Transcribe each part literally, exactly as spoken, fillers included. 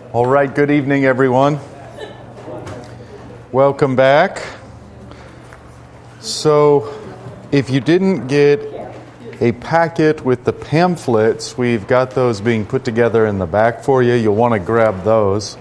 All right, good evening, everyone. Welcome back. So, if you didn't get a packet with the pamphlets, we've got those being put together in the back for you. You'll want to grab those.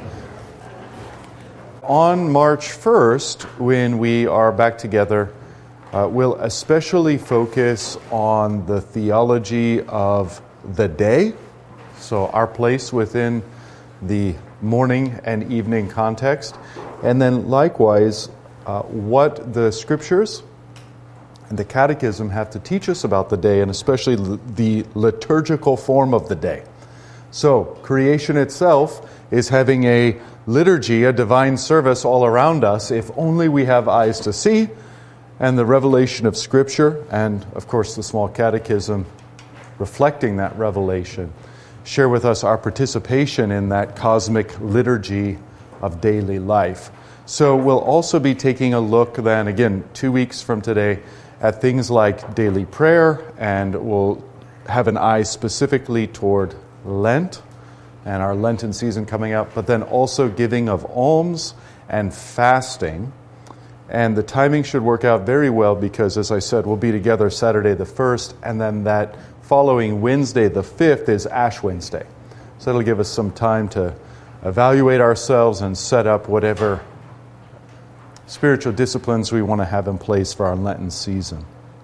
On March first, when we are back together, uh, we'll especially focus on the theology of the day. So, our place within the morning and evening context, and then likewise uh, what the scriptures and the catechism have to teach us about the day, and especially l- the liturgical form of the day. So creation itself is having a liturgy, a divine service all around us, if only we have eyes to see, and the revelation of scripture, and of course the small catechism reflecting that revelation, share with us our participation in that cosmic liturgy of daily life. So we'll also be taking a look then, again, two weeks from today, at things like daily prayer, and we'll have an eye specifically toward Lent and our Lenten season coming up, but then also giving of alms and fasting. And the timing should work out very well because, as I said, we'll be together Saturday the first, and then that following Wednesday, the fifth, is Ash Wednesday. So it'll give us some time to evaluate ourselves and set up whatever spiritual disciplines we want to have in place for our Lenten season.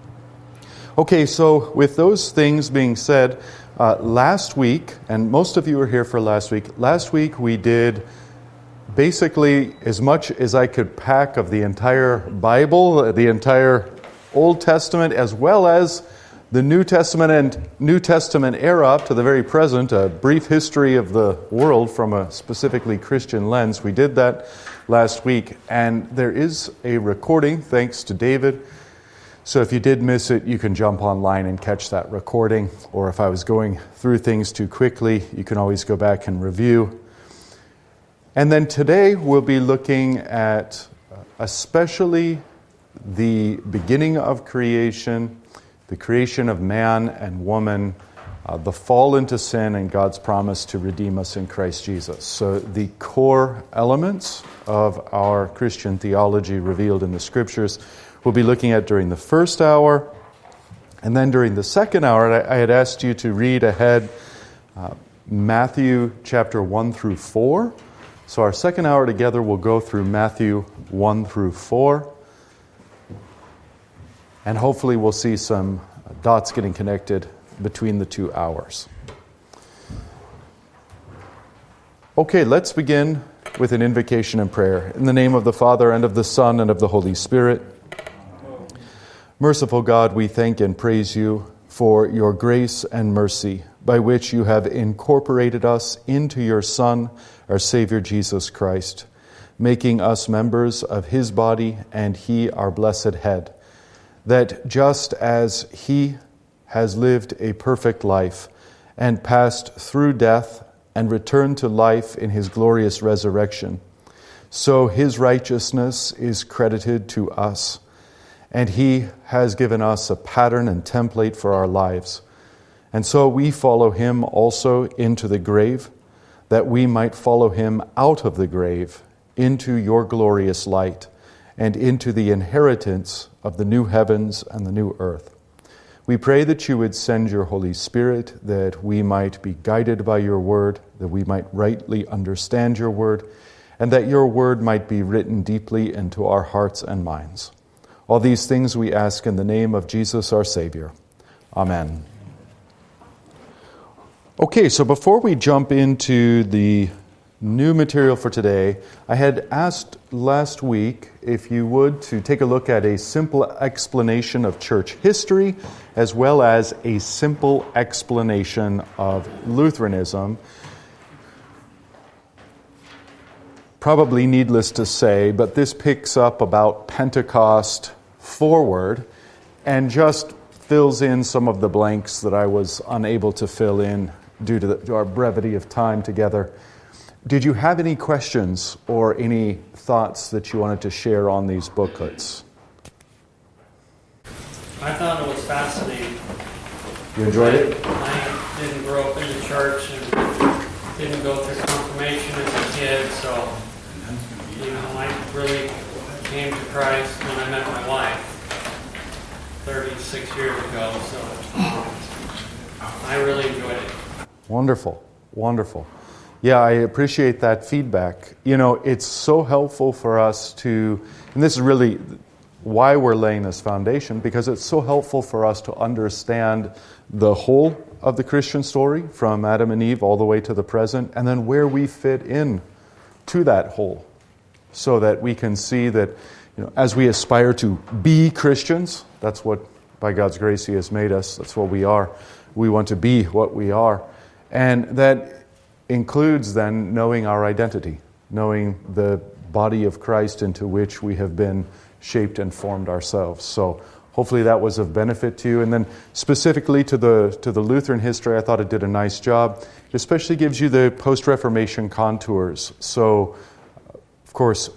Okay, so with those things being said, uh, last week, and most of you were here for last week, last week we did basically as much as I could pack of the entire Bible, the entire Old Testament, as well as the New Testament and New Testament era up to the very present, a brief history of the world from a specifically Christian lens. We did that last week, and there is a recording, thanks to David. So if you did miss it, you can jump online and catch that recording. Or if I was going through things too quickly, you can always go back and review. And then today we'll be looking at especially the beginning of creation, the creation of man and woman, uh, the fall into sin, and God's promise to redeem us in Christ Jesus. So the core elements of our Christian theology revealed in the Scriptures we'll be looking at during the first hour. And then during the second hour, I, I had asked you to read ahead uh, Matthew chapter one through four. So our second hour together will go through Matthew one through four. And hopefully we'll see some dots getting connected between the two hours. Okay, let's begin with an invocation and prayer. In the name of the Father, and of the Son, and of the Holy Spirit. Merciful God, we thank and praise you for your grace and mercy, by which you have incorporated us into your Son, our Savior Jesus Christ, making us members of his body and he our blessed head. That just as he has lived a perfect life and passed through death and returned to life in his glorious resurrection, so his righteousness is credited to us, and he has given us a pattern and template for our lives. And so we follow him also into the grave, that we might follow him out of the grave into your glorious light, and into the inheritance of the new heavens and the new earth. We pray that you would send your Holy Spirit, that we might be guided by your word, that we might rightly understand your word, and that your word might be written deeply into our hearts and minds. All these things we ask in the name of Jesus our Savior. Amen. Okay, so before we jump into the new material for today, I had asked last week if you would to take a look at a simple explanation of church history as well as a simple explanation of Lutheranism. Probably needless to say, but this picks up about Pentecost forward and just fills in some of the blanks that I was unable to fill in due to, the, to our brevity of time together. Did you have any questions or any thoughts that you wanted to share on these booklets? I thought it was fascinating. You enjoyed it? I didn't grow up in the church and didn't go through confirmation as a kid, so you know I really came to Christ when I met my wife thirty-six years ago. So um, I really enjoyed it. Wonderful, wonderful. Yeah, I appreciate that feedback. You know, it's so helpful for us to, and this is really why we're laying this foundation, because it's so helpful for us to understand the whole of the Christian story from Adam and Eve all the way to the present, and then where we fit in to that whole, so that we can see that, you know, as we aspire to be Christians, that's what, by God's grace, He has made us. That's what we are. We want to be what we are. And that includes then knowing our identity, knowing the body of Christ into which we have been shaped and formed ourselves. So hopefully that was of benefit to you. And then specifically to the to the Lutheran history, I thought it did a nice job. It especially gives you the post-Reformation contours. So, of course,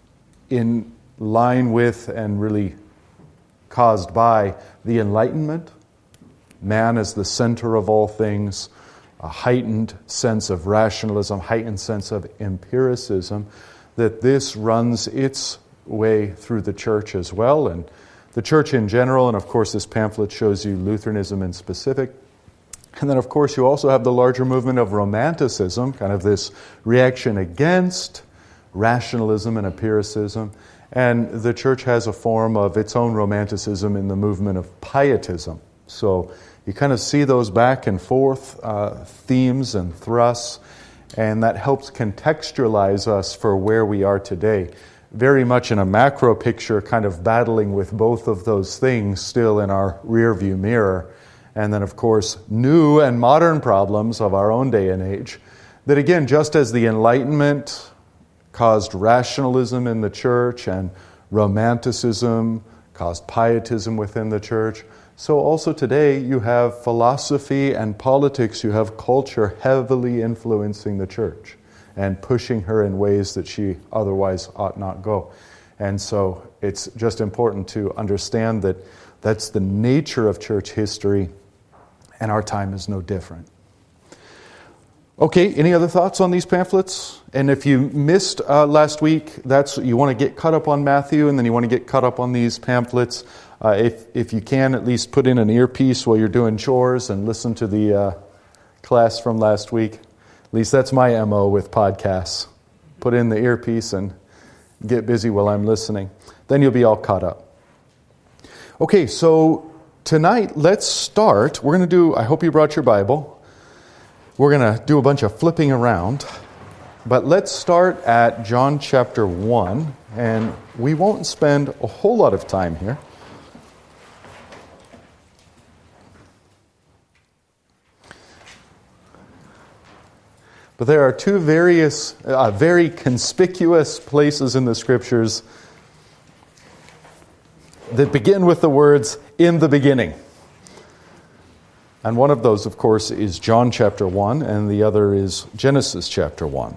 in line with and really caused by the Enlightenment, man as the center of all things, a heightened sense of rationalism, heightened sense of empiricism, that this runs its way through the church as well, and the church in general, and of course this pamphlet shows you Lutheranism in specific. And then of course you also have the larger movement of Romanticism, kind of this reaction against rationalism and empiricism, and the church has a form of its own Romanticism in the movement of Pietism. So you kind of see those back and forth uh, themes and thrusts, and that helps contextualize us for where we are today. Very much in a macro picture, kind of battling with both of those things still in our rearview mirror. And then, of course, new and modern problems of our own day and age. That again, just as the Enlightenment caused rationalism in the church and Romanticism caused pietism within the church, so also today you have philosophy and politics, you have culture heavily influencing the church and pushing her in ways that she otherwise ought not go. And so it's just important to understand that that's the nature of church history, and our time is no different. Okay, any other thoughts on these pamphlets? And if you missed uh, last week, that's you want to get caught up on Matthew, and then you want to get caught up on these pamphlets. Uh, if if you can, at least put in an earpiece while you're doing chores and listen to the uh, class from last week. At least that's my M O with podcasts. Put in the earpiece and get busy while I'm listening. Then you'll be all caught up. Okay, so tonight, let's start. We're going to do, I hope you brought your Bible. We're going to do a bunch of flipping around. But let's start at John chapter one. And we won't spend a whole lot of time here. But there are two various, uh, very conspicuous places in the Scriptures that begin with the words, "in the beginning." And one of those, of course, is John chapter one, and the other is Genesis chapter one.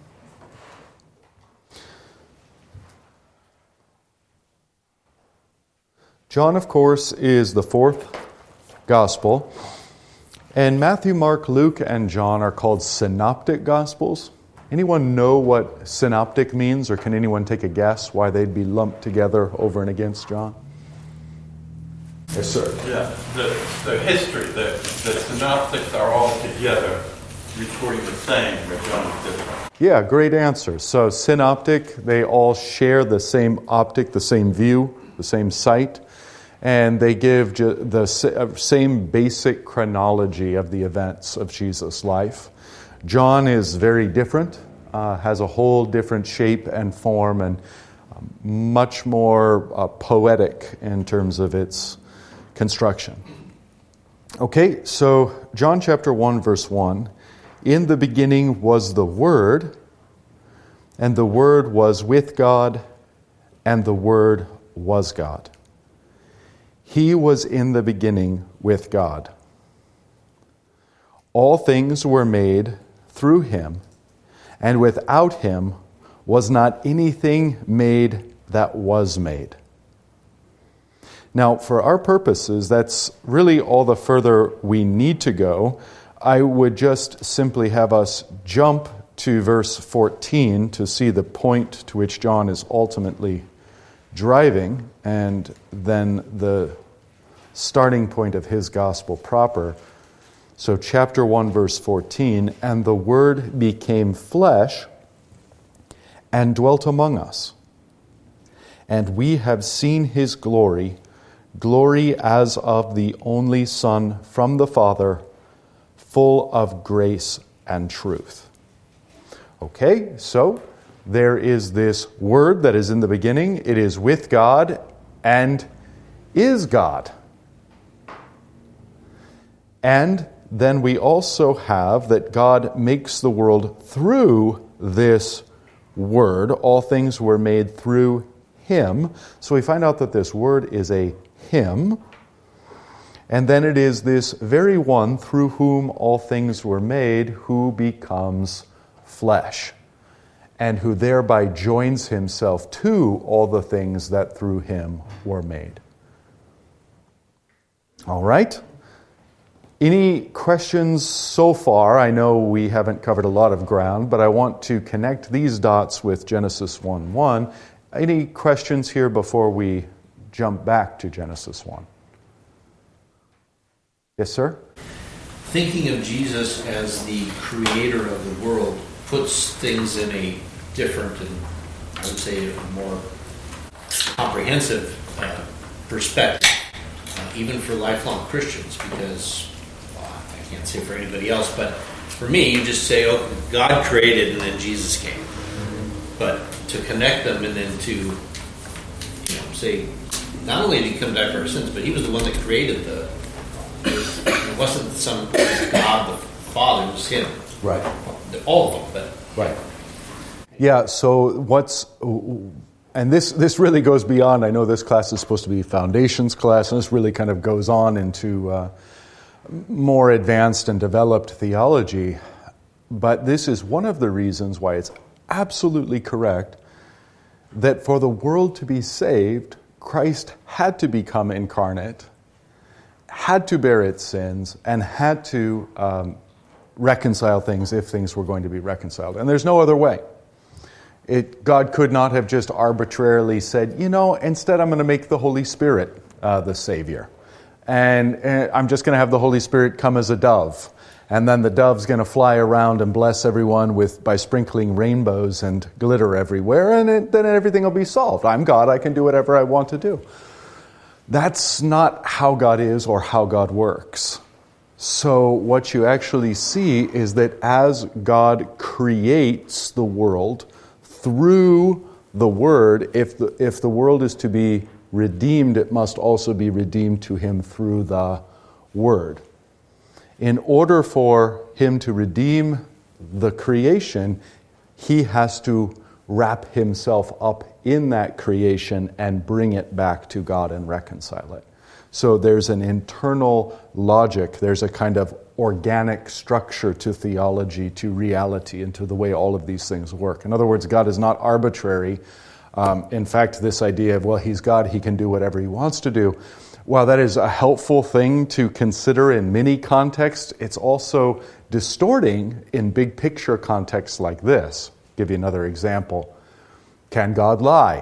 John, of course, is the fourth gospel. And Matthew, Mark, Luke, and John are called synoptic gospels. Anyone know what synoptic means, or can anyone take a guess why they'd be lumped together over and against John? Yes, sir. Yeah, the, the history, the, the synoptics are all together recording the same, where John is different. Yeah, great answer. So synoptic, they all share the same optic, the same view, the same sight. And they give the same basic chronology of the events of Jesus' life. John is very different, uh, has a whole different shape and form, and um, much more uh, poetic in terms of its construction. Okay, so John chapter one, verse one. In the beginning was the Word, and the Word was with God, and the Word was God. He was in the beginning with God. All things were made through Him, and without Him was not anything made that was made. Now, for our purposes, that's really all the further we need to go. I would just simply have us jump to verse fourteen to see the point to which John is ultimately driving, and then the starting point of his gospel proper. So chapter one, verse fourteen, "And the Word became flesh and dwelt among us. And we have seen his glory, glory as of the only Son from the Father, full of grace and truth." Okay, so there is this Word that is in the beginning. It is with God and is God. And then we also have that God makes the world through this Word. All things were made through Him. So we find out that this Word is a Him. And then it is this very one through whom all things were made who becomes flesh, and who thereby joins himself to all the things that through him were made. All right? Any questions so far? I know we haven't covered a lot of ground, but I want to connect these dots with Genesis one one. Any questions here before we jump back to Genesis one? Yes, sir? Thinking of Jesus as the creator of the world puts things in a different and, I would say, a more comprehensive uh, perspective, uh, even for lifelong Christians, because, well, I can't say for anybody else, but for me, you just say, oh, God created and then Jesus came. But to connect them and then to, you know, say, not only did he come back for our sins, but he was the one that created the, it wasn't some God the Father, it was him. Right. All of them, but... Right. Yeah, so what's... And this, this really goes beyond, I know this class is supposed to be foundations class, and this really kind of goes on into uh, more advanced and developed theology. But this is one of the reasons why it's absolutely correct that for the world to be saved, Christ had to become incarnate, had to bear its sins, and had to um, reconcile things if things were going to be reconciled. And there's no other way. It, God could not have just arbitrarily said, you know, instead I'm going to make the Holy Spirit uh, the Savior. And uh, I'm just going to have the Holy Spirit come as a dove. And then the dove's going to fly around and bless everyone with by sprinkling rainbows and glitter everywhere. And it, then everything will be solved. I'm God. I can do whatever I want to do. That's not how God is or how God works. So what you actually see is that as God creates the world through the Word, if the, if the world is to be redeemed, it must also be redeemed to Him through the Word. In order for Him to redeem the creation, He has to wrap Himself up in that creation and bring it back to God and reconcile it. So there's an internal logic, there's a kind of organic structure to theology, to reality, and to the way all of these things work. In other words, God is not arbitrary. Um, in fact, this idea of, well, He's God, He can do whatever He wants to do, while that is a helpful thing to consider in many contexts, it's also distorting in big picture contexts like this. I'll give you another example. Can God lie?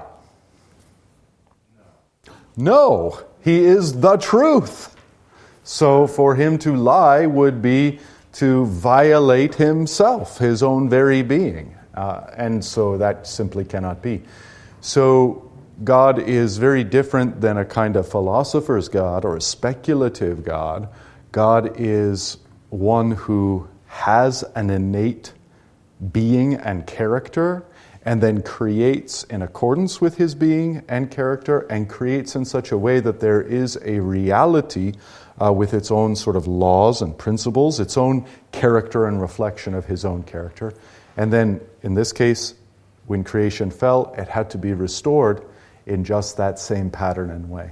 No. He is the truth. So for Him to lie would be to violate Himself, His own very being. Uh, and so that simply cannot be. So God is very different than a kind of philosopher's God or a speculative God. God is one who has an innate being and character, and then creates in accordance with His being and character, and creates in such a way that there is a reality uh, with its own sort of laws and principles, its own character and reflection of His own character. And then, in this case, when creation fell, it had to be restored in just that same pattern and way.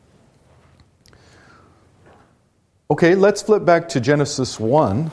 Okay, let's flip back to Genesis one,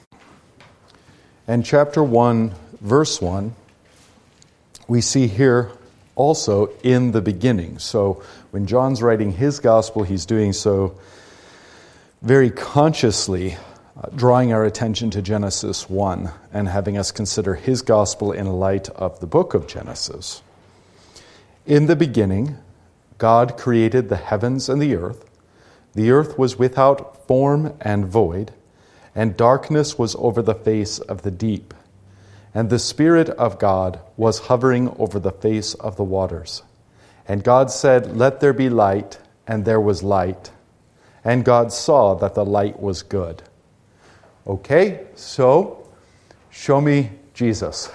and chapter one, verse one. We see here also in the beginning. So when John's writing his gospel, he's doing so very consciously uh, drawing our attention to Genesis one and having us consider his gospel in light of the book of Genesis. In the beginning, God created the heavens and the earth. The earth was without form and void, and darkness was over the face of the deep. And the Spirit of God was hovering over the face of the waters. And God said, "Let there be light," and there was light. And God saw that the light was good. Okay, so show me Jesus.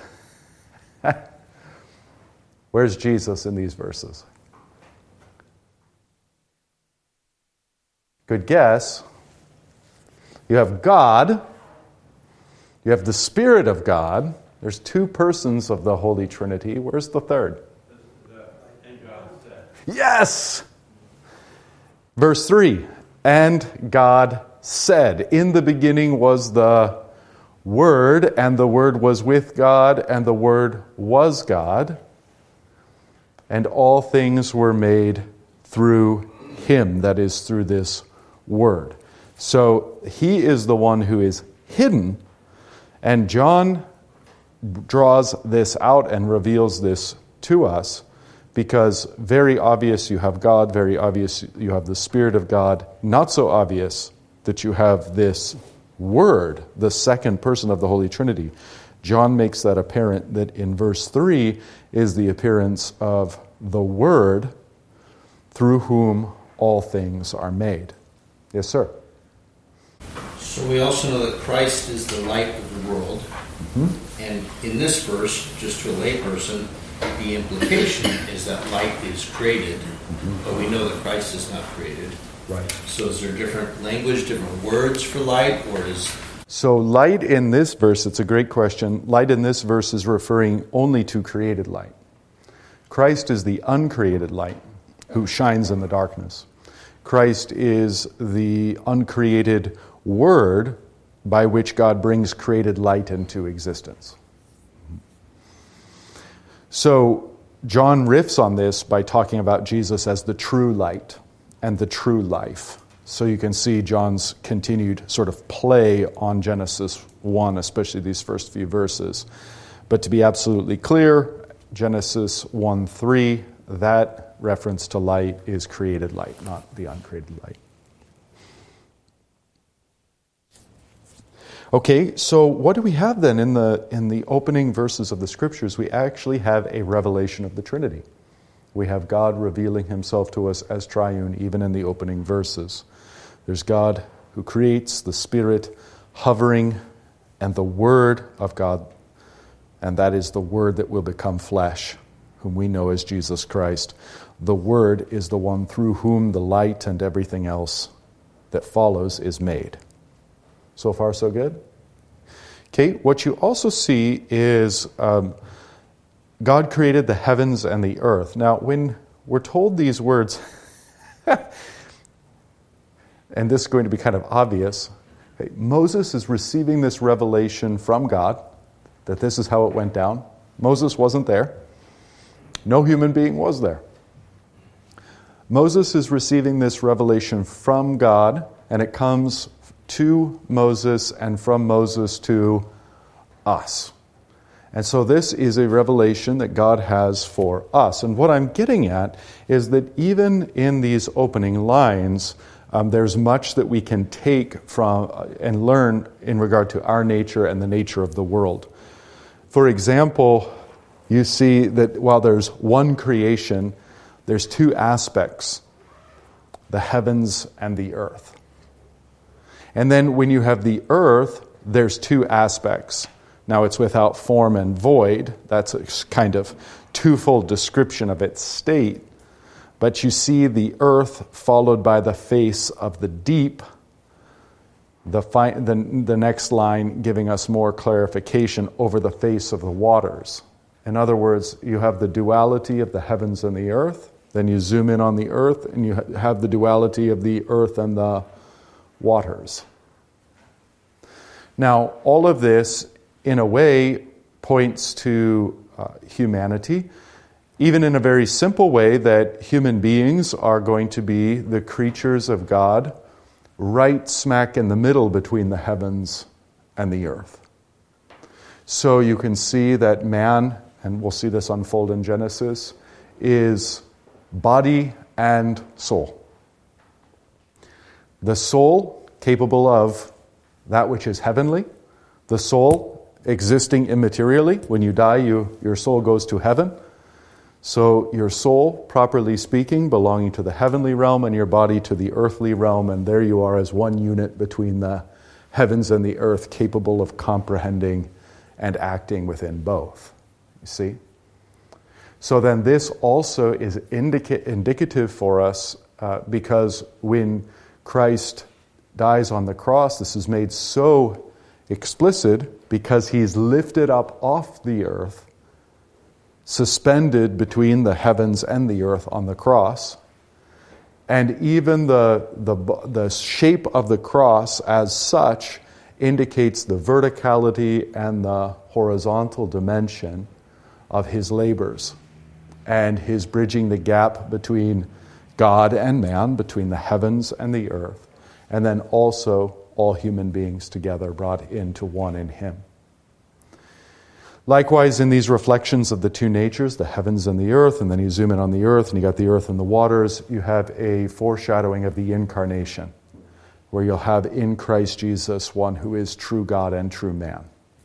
Where's Jesus in these verses? Good guess. You have God. You have the Spirit of God. There's two persons of the Holy Trinity. Where's the third? Yes! Verse three. And God said, "In the beginning was the Word, and the Word was with God, and the Word was God. And all things were made through him," that is, through this Word. So he is the one who is hidden, and John draws this out and reveals this to us because very obvious you have God, very obvious you have the Spirit of God, not so obvious that you have this Word, the second person of the Holy Trinity. John makes that apparent that in verse three is the appearance of the Word through whom all things are made. Yes, sir. So we also know that Christ is the light of the world. Mm-hmm. And in this verse, just to a layperson, the implication is that light is created, mm-hmm. but we know that Christ is not created. Right. So is there different language, different words for light, or is... So light in this verse, it's a great question. Light in this verse is referring only to created light. Christ is the uncreated light who shines in the darkness. Christ is the uncreated Word by which God brings created light into existence. So John riffs on this by talking about Jesus as the true light and the true life. So you can see John's continued sort of play on Genesis one, especially these first few verses. But to be absolutely clear, Genesis one three, that reference to light is created light, not the uncreated light. Okay, so what do we have then in the in the opening verses of the Scriptures? We actually have a revelation of the Trinity. We have God revealing himself to us as triune, even in the opening verses. There's God who creates, the Spirit hovering, and the Word of God, and that is the Word that will become flesh, whom we know as Jesus Christ. The Word is the one through whom the light and everything else that follows is made. So far, so good? Okay, what you also see is um, God created the heavens and the earth. Now, when we're told these words, and this is going to be kind of obvious, okay, Moses is receiving this revelation from God, that this is how it went down. Moses wasn't there. No human being was there. Moses is receiving this revelation from God, and it comes to Moses and from Moses to us. And so this is a revelation that God has for us. And what I'm getting at is that even in these opening lines, um, there's much that we can take from uh, and learn in regard to our nature and the nature of the world. For example, you see that while there's one creation, there's two aspects, the heavens and the earth. And then when you have the earth, there's two aspects. Now it's without form and void. That's a kind of twofold description of its state. But you see the earth followed by the face of the deep. The, fi- the, the next line giving us more clarification, over the face of the waters. In other words, you have the duality of the heavens and the earth. Then you zoom in on the earth and you have the duality of the earth and the waters. Now, all of this, in a way, points to uh, humanity, even in a very simple way that human beings are going to be the creatures of God right smack in the middle between the heavens and the earth. So you can see that man, and we'll see this unfold in Genesis, is body and soul. The soul capable of that which is heavenly, the soul existing immaterially. When you die, you, your soul goes to heaven. So your soul, properly speaking, belonging to the heavenly realm, and your body to the earthly realm, and there you are as one unit between the heavens and the earth, capable of comprehending and acting within both. You see? So then this also is indica- indicative for us uh, because when Christ dies on the cross, this is made so explicit because he's lifted up off the earth, suspended between the heavens and the earth on the cross. And even the, the, the shape of the cross as such indicates the verticality and the horizontal dimension of his labors and his bridging the gap between God and man, between the heavens and the earth, and then also all human beings together brought into one in him. Likewise, in these reflections of the two natures, the heavens and the earth, and then you zoom in on the earth, and you got the earth and the waters, you have a foreshadowing of the incarnation, where you'll have in Christ Jesus one who is true God and true man.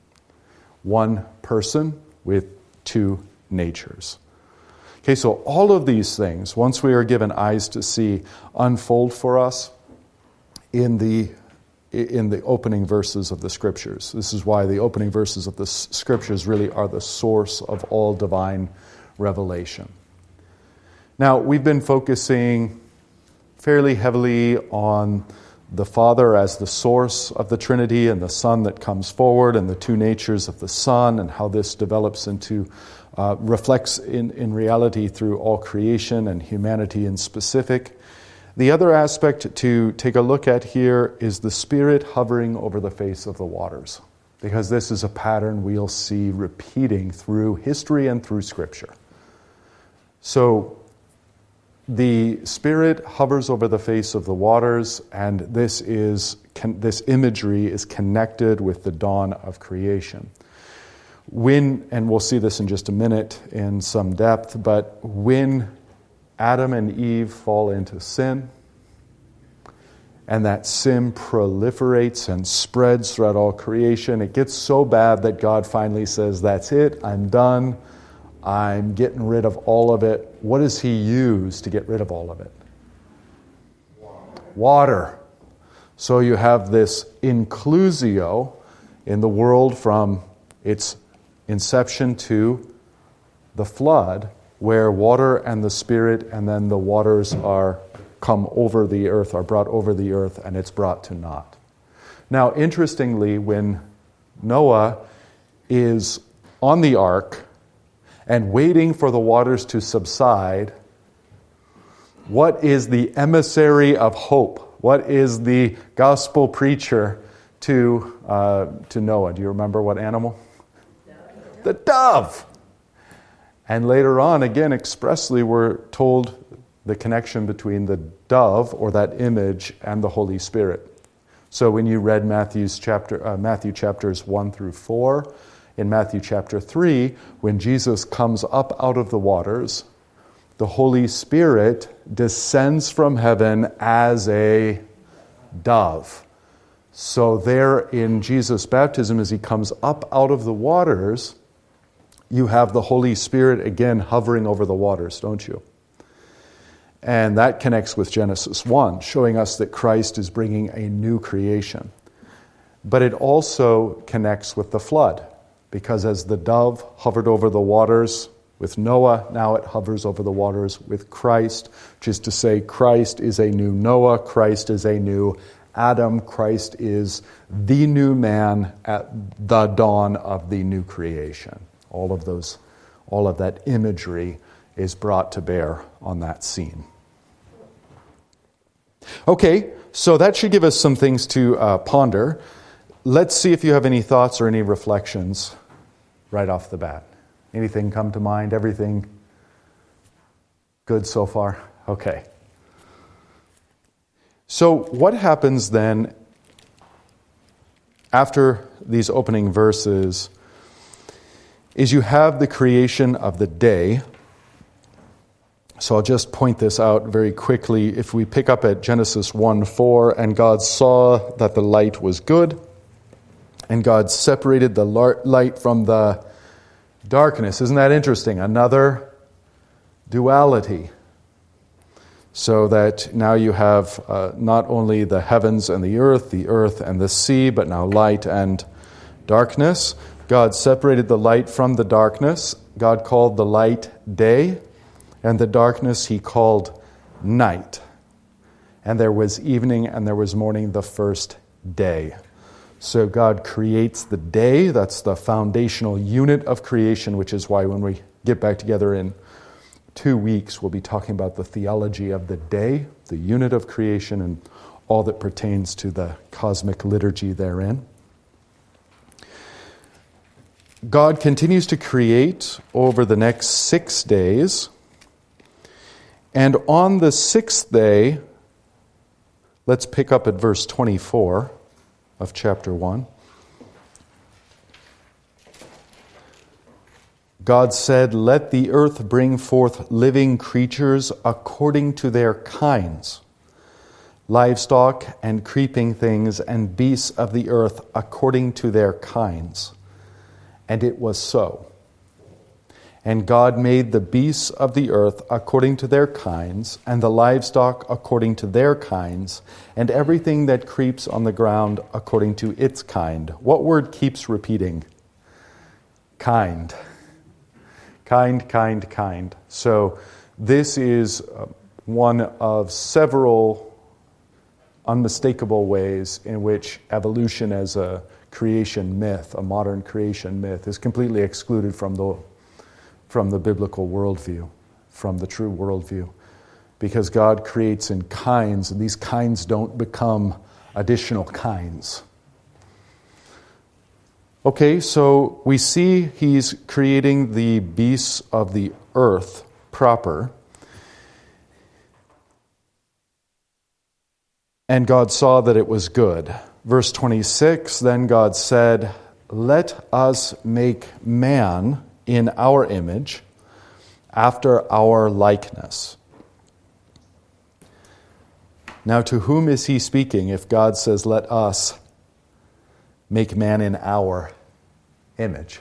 One person with two natures. Okay, so all of these things, once we are given eyes to see, unfold for us in the in the opening verses of the Scriptures. This is why the opening verses of the Scriptures really are the source of all divine revelation. Now, we've been focusing fairly heavily on the Father as the source of the Trinity and the Son that comes forward and the two natures of the Son and how this develops into, uh, reflects in, in reality through all creation and humanity in specific. The other aspect to take a look at here is the Spirit hovering over the face of the waters, because this is a pattern we'll see repeating through history and through Scripture. So the Spirit hovers over the face of the waters, and this is this imagery is connected with the dawn of creation. When, and we'll see this in just a minute in some depth, but when Adam and Eve fall into sin, and that sin proliferates and spreads throughout all creation. It gets so bad that God finally says, that's it, I'm done, I'm getting rid of all of it. What does he use to get rid of all of it? Water. Water. So you have this inclusio in the world from its inception to the flood, where water and the Spirit and then the waters are come over the earth, are brought over the earth, and it's brought to naught. Now, interestingly, when Noah is on the ark and waiting for the waters to subside, what is the emissary of hope? What is the gospel preacher to, uh, to Noah? Do you remember what animal? The dove. And later on, again, expressly, we're told the connection between the dove, or that image, and the Holy Spirit. So when you read Matthew's chapter, uh, Matthew chapters one through four, in Matthew chapter three, when Jesus comes up out of the waters, the Holy Spirit descends from heaven as a dove. So there in Jesus' baptism, as he comes up out of the waters, you have the Holy Spirit again hovering over the waters, don't you? And that connects with Genesis one, showing us that Christ is bringing a new creation. But it also connects with the flood, because as the dove hovered over the waters with Noah, now it hovers over the waters with Christ, which is to say Christ is a new Noah, Christ is a new Adam, Christ is the new man at the dawn of the new creation. All of those, all of that imagery is brought to bear on that scene. Okay, so that should give us some things to uh, ponder. Let's see if you have any thoughts or any reflections right off the bat. Anything come to mind? Everything good so far? Okay. So what happens then after these opening verses is you have the creation of the day. So I'll just point this out very quickly. If we pick up at Genesis one four, and God saw that the light was good, and God separated the light from the darkness. Isn't that interesting? Another duality. So that now you have uh, not only the heavens and the earth, the earth and the sea, but now light and darkness. God separated the light from the darkness. God called the light day, and the darkness he called night. And there was evening and there was morning the first day. So God creates the day. That's the foundational unit of creation, which is why when we get back together in two weeks, we'll be talking about the theology of the day, the unit of creation, and all that pertains to the cosmic liturgy therein. God continues to create over the next six days. And on the sixth day, let's pick up at verse twenty-four of chapter one. God said, "Let the earth bring forth living creatures according to their kinds, livestock and creeping things and beasts of the earth according to their kinds." And it was so. And God made the beasts of the earth according to their kinds, and the livestock according to their kinds, and everything that creeps on the ground according to its kind. What word keeps repeating? Kind. Kind, kind, kind. So this is one of several unmistakable ways in which evolution as a creation myth, a modern creation myth, is completely excluded from the from the biblical worldview, from the true worldview. Because God creates in kinds, and these kinds don't become additional kinds. Okay, so we see he's creating the beasts of the earth proper. And God saw that it was good. Verse twenty-six, then God said, "Let us make man in our image, after our likeness." Now, to whom is he speaking if God says, "Let us make man in our image"?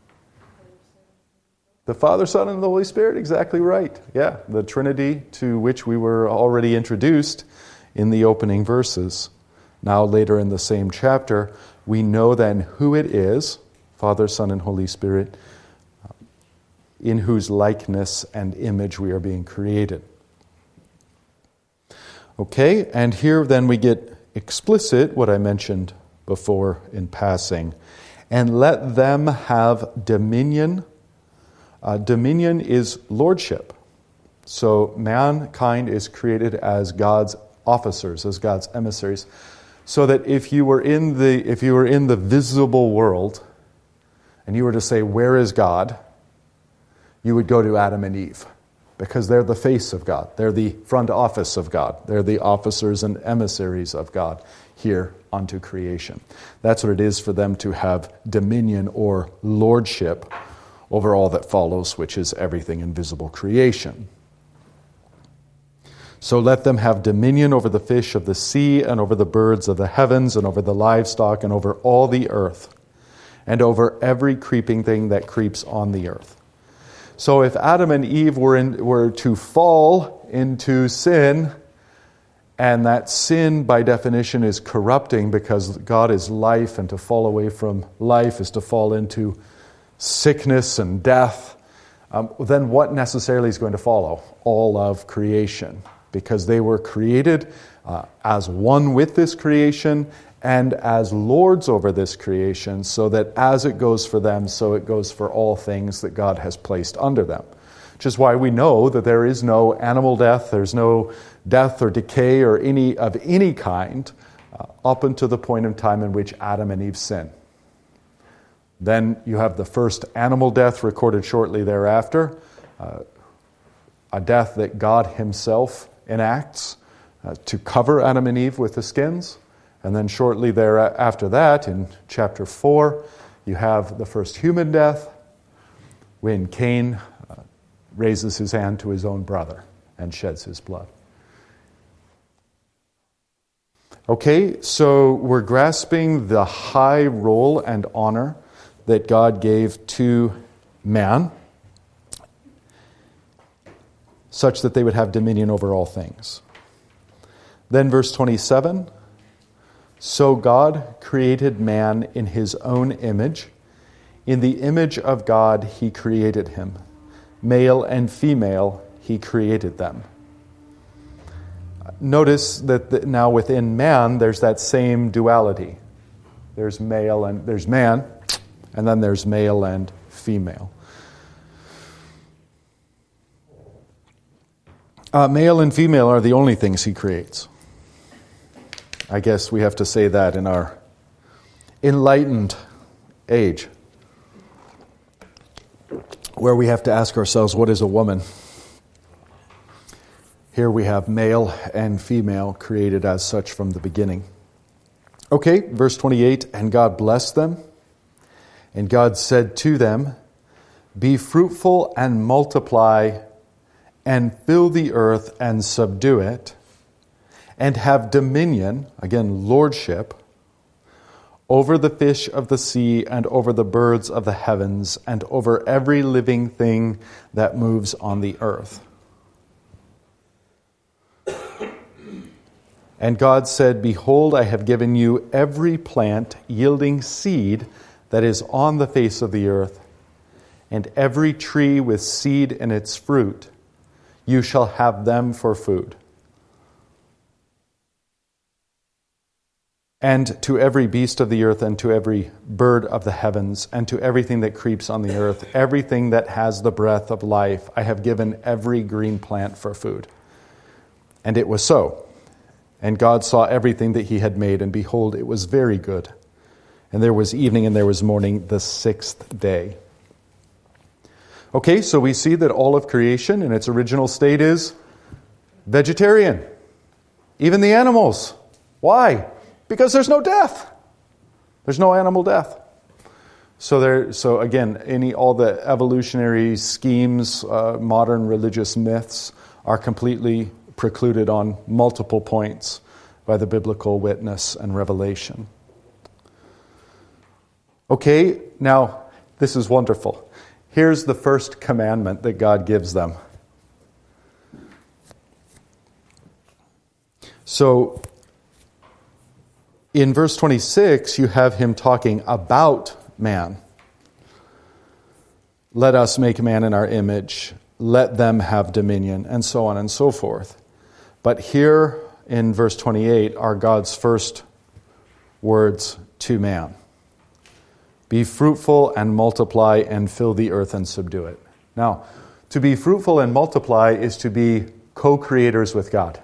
The Father, Son, and the Holy Spirit, exactly right. Yeah, the Trinity to which we were already introduced in the opening verses. Now, later in the same chapter, we know then who it is, Father, Son, and Holy Spirit, in whose likeness and image we are being created. Okay, and here then we get explicit what I mentioned before in passing. And let them have dominion. Uh, dominion is lordship. So mankind is created as God's officers, as God's emissaries. So that if you were in the if you were in the visible world, and you were to say, "Where is God?" you would go to Adam and Eve, because they're the face of God. They're the front office of God. They're the officers and emissaries of God here unto creation. That's what it is for them to have dominion or lordship over all that follows, which is everything in visible creation. So let them have dominion over the fish of the sea, and over the birds of the heavens, and over the livestock, and over all the earth, and over every creeping thing that creeps on the earth. So if Adam and Eve were in, were to fall into sin, and that sin by definition is corrupting because God is life, and to fall away from life is to fall into sickness and death, um, then what necessarily is going to follow? All of creation. Because they were created uh, as one with this creation and as lords over this creation, so that as it goes for them, so it goes for all things that God has placed under them. Which is why we know that there is no animal death, there's no death or decay or any of any kind uh, up until the point in time in which Adam and Eve sin. Then you have the first animal death recorded shortly thereafter, uh, a death that God himself enacts, uh, to cover Adam and Eve with the skins. And then shortly there after that, in chapter four, you have the first human death when Cain uh, raises his hand to his own brother and sheds his blood. Okay, so we're grasping the high role and honor that God gave to man, such that they would have dominion over all things. Then verse twenty-seven, so God created man in his own image. In the image of God he created him. Male and female he created them. Notice that the, now within man there's that same duality. There's male and there's man, and then there's male and female. Uh, male and female are the only things he creates. I guess we have to say that in our enlightened age, where we have to ask ourselves, what is a woman? Here we have male and female created as such from the beginning. Okay, verse twenty-eight, and God blessed them, and God said to them, be fruitful and multiply, and fill the earth and subdue it, and have dominion, again, lordship, over the fish of the sea and over the birds of the heavens and over every living thing that moves on the earth. And God said, behold, I have given you every plant yielding seed that is on the face of the earth, and every tree with seed in its fruit. You shall have them for food. And to every beast of the earth, and to every bird of the heavens, and to everything that creeps on the earth, everything that has the breath of life, I have given every green plant for food. And it was so. And God saw everything that he had made, and behold, it was very good. And there was evening and there was morning, the sixth day. Okay, so we see that all of creation in its original state is vegetarian. Even the animals. Why? Because there's no death. There's no animal death. So there. So again, any all the evolutionary schemes, uh, modern religious myths are completely precluded on multiple points by the biblical witness and revelation. Okay, now this is wonderful. Here's the first commandment that God gives them. So, in verse twenty-six, you have him talking about man. Let us make man in our image. Let them have dominion, and so on and so forth. But here in verse twenty-eight are God's first words to man. Be fruitful and multiply and fill the earth and subdue it. Now, to be fruitful and multiply is to be co-creators with God.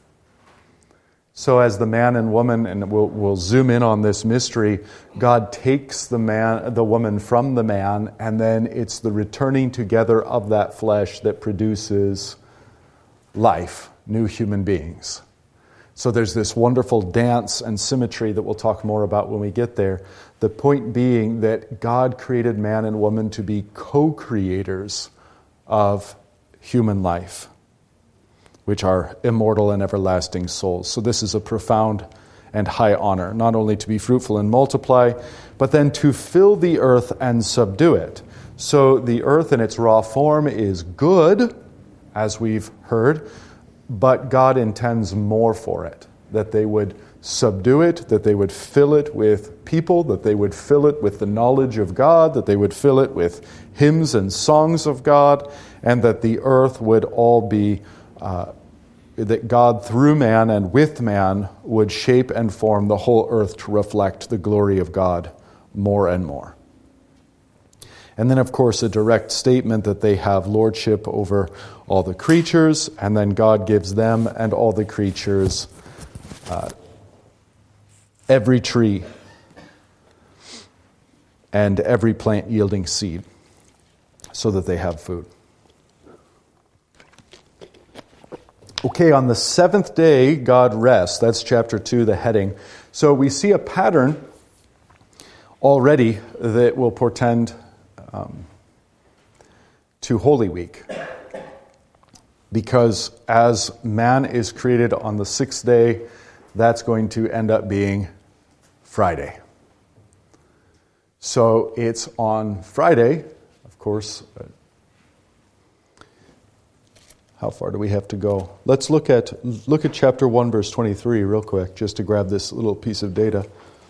So as the man and woman, and we'll, we'll zoom in on this mystery, God takes the man, the woman from the man, and then it's the returning together of that flesh that produces life, new human beings. So there's this wonderful dance and symmetry that we'll talk more about when we get there. The point being that God created man and woman to be co-creators of human life, which are immortal and everlasting souls. So this is a profound and high honor, not only to be fruitful and multiply, but then to fill the earth and subdue it. So the earth in its raw form is good, as we've heard, but God intends more for it, that they would subdue it, that they would fill it with people, that they would fill it with the knowledge of God, that they would fill it with hymns and songs of God, and that the earth would all be, uh, that God through man and with man would shape and form the whole earth to reflect the glory of God more and more. And then, of course, a direct statement that they have lordship over all the creatures, and then God gives them and all the creatures uh, every tree and every plant yielding seed so that they have food. Okay, on the seventh day, God rests. That's chapter two, the heading. So we see a pattern already that will portend um, to Holy Week. Because as man is created on the sixth day, that's going to end up being Friday. So it's on Friday, of course. How far do we have to go? Let's look at look at chapter one, verse twenty-three real quick, just to grab this little piece of data.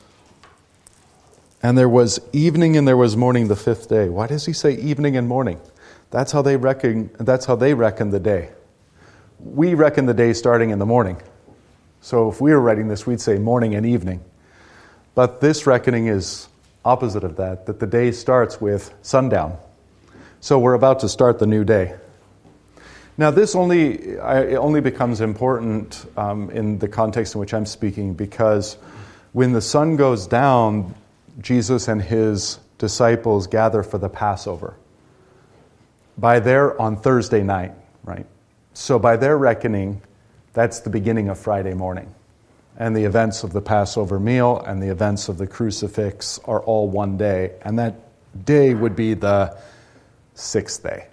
And there was evening and there was morning the fifth day. Why does he say evening and morning? That's how they reckon that's how they reckon the day. We reckon the day starting in the morning. So if we were writing this, we'd say morning and evening. But this reckoning is opposite of that, that the day starts with sundown. So we're about to start the new day. Now, this only it only becomes important um, in the context in which I'm speaking, because when the sun goes down, Jesus and his disciples gather for the Passover. By their, on Thursday night, right? So by their reckoning, that's the beginning of Friday morning. And the events of the Passover meal and the events of the crucifix are all one day. And that day would be the sixth day.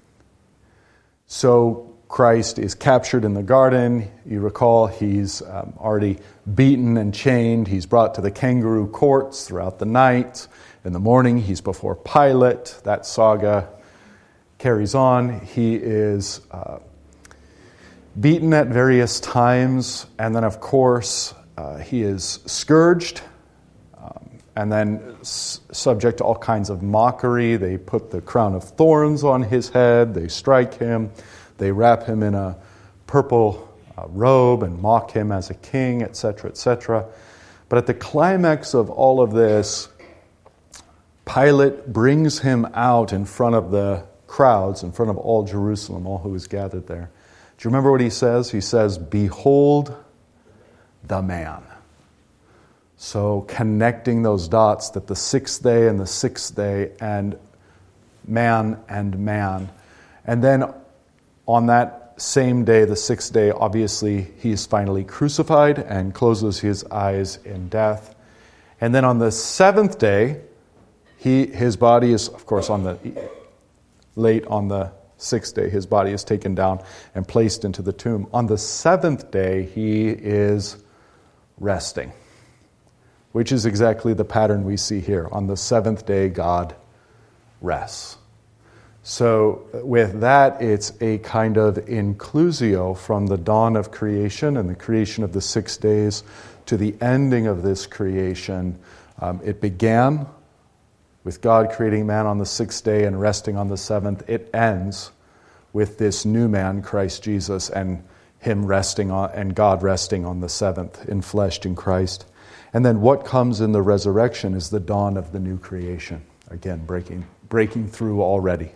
So Christ is captured in the garden. You recall he's um, already beaten and chained. He's brought to the kangaroo courts throughout the night. In the morning, he's before Pilate. That saga carries on. He is uh, beaten at various times. And then, of course, uh, he is scourged. Um, and then s- subject to all kinds of mockery. They put the crown of thorns on his head. They strike him. They wrap him in a purple uh, robe and mock him as a king, et cetera, et cetera. But at the climax of all of this, Pilate brings him out in front of the crowds, in front of all Jerusalem, all who is gathered there. Do you remember what he says? He says, "Behold the man." So connecting those dots, that the sixth day and the sixth day and man and man. And then on that same day, the sixth day, obviously, he is finally crucified and closes his eyes in death. And then on the seventh day, he his body is, of course, on the late on the sixth day, his body is taken down and placed into the tomb. On the seventh day, he is resting, which is exactly the pattern we see here. On the seventh day, God rests. So with that, it's a kind of inclusio from the dawn of creation and the creation of the six days to the ending of this creation. Um, it began with God creating man on the sixth day and resting on the seventh. It ends with this new man, Christ Jesus, and him resting on, and God resting on the seventh, enfleshed in Christ. And then what comes in the resurrection is the dawn of the new creation. Again, breaking breaking through already.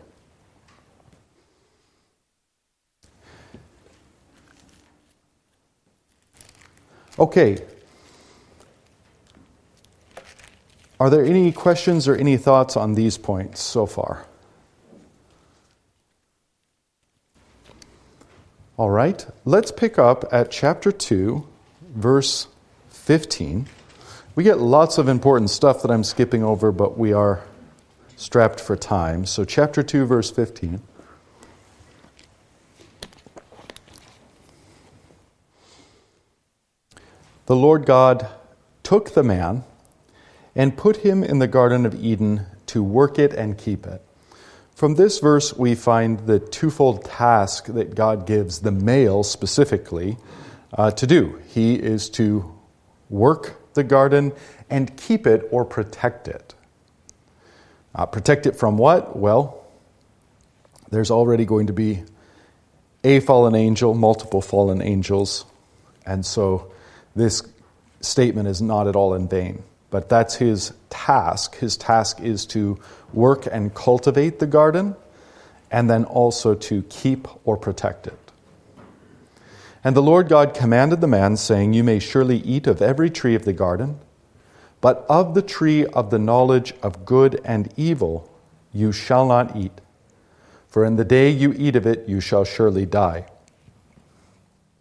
Okay. Are there any questions or any thoughts on these points so far? All right. Let's pick up at chapter two, verse fifteen. We get lots of important stuff that I'm skipping over, but we are strapped for time. So chapter two, verse fifteen. The Lord God took the man and put him in the Garden of Eden to work it and keep it. From this verse, we find the twofold task that God gives the male specifically uh, to do. He is to work the garden and keep it or protect it. Uh, protect it from what? Well, there's already going to be a fallen angel, multiple fallen angels, and so this statement is not at all in vain. But that's his task. His task is to work and cultivate the garden, and then also to keep or protect it. And the Lord God commanded the man, saying, "You may surely eat of every tree of the garden, but of the tree of the knowledge of good and evil you shall not eat. For in the day you eat of it, you shall surely die."